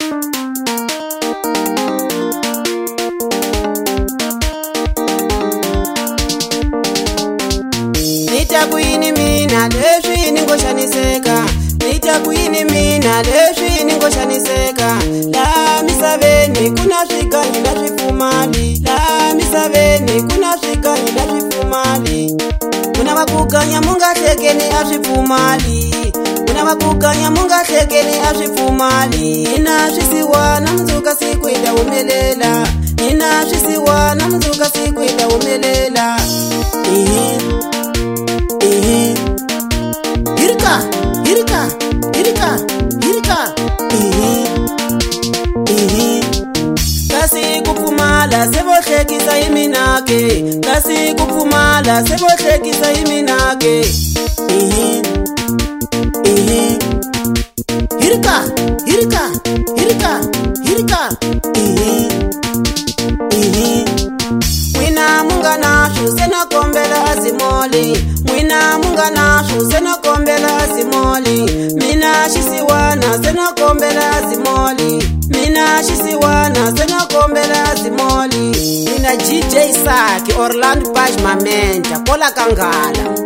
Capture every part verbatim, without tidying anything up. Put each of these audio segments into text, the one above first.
Nita kuini mina leswi ni ngo xaniseka. Nita kuini mina leswi ni ngo xaniseka. La misaveni kuna swiganyi na swifumali. La misaveni kuna swiganyi na swifumali. Kuna vakuganya munga hlekeni a swifumali. Kuna vakuganya munga hlekeni a swifumali. Nina swisiwana mundzuka siku ita humelela. Nina swisiwana mundzuka siku ita humelela. Ehe ehe Hirika hirika hirika hirika ehe ehe Kasi kupfumala se vo hlekisa hi mina ke. Kasi kupfumala se vo hlekisa hi mina ke. Ehe ehe Hirika hirika hirika hirika ehe ehe Mwina munga nashu se na kombela azimoli. Mwina munga nashu se na kombela azimoli. Mina xisiwana se na kombela azimoli. Mina xisiwana se na kombela azimoli. Mina G J Saki Orlando Page Mamenta Kola Kangala.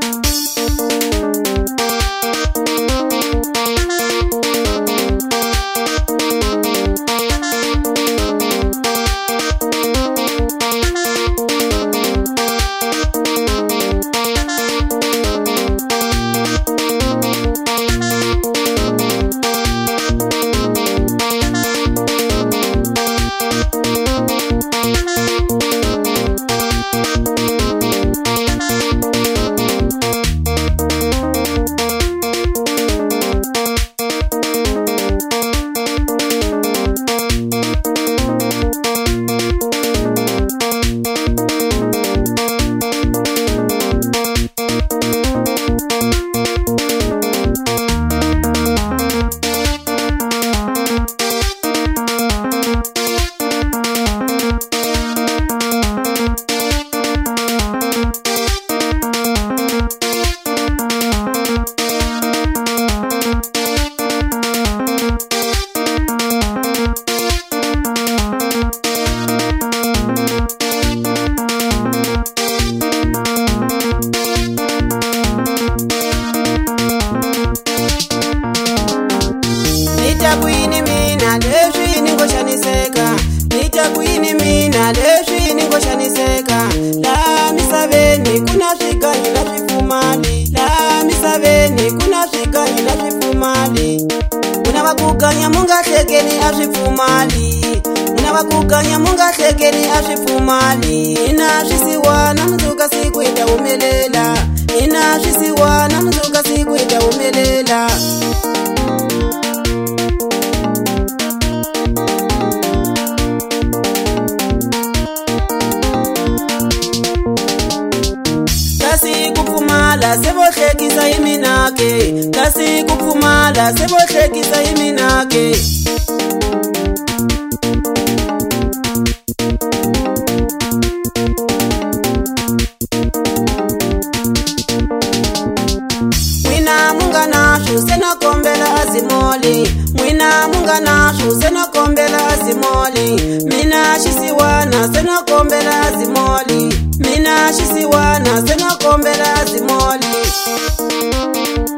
Nita kuini mina leswi ni ngo xaniseka. Nita kuini mina leswi ni ngo xaniseka. La misaveni kuna swiganyi na swifumali. La misaveni kuna swiganyi na swifumali. Kuna vakuganya munga hlekeni a swifumali. Kuna vakuganya munga hlekeni a swifumali. Nina swisiwana mundzuka siku ita humelela. Nina swisiwana mundzuka siku ita humelela. Kasi kupfumala se vo hlekisa hi mina ke. Kasi kupfumala se vo hlekisa hi mina ke. Mwina munga nashu se na kombela azimoli. Mwina munga nashu se na kombela azimoli. Mina xisiwana se na kombela azimoli. Mina xisiwana se na kombela azimoli.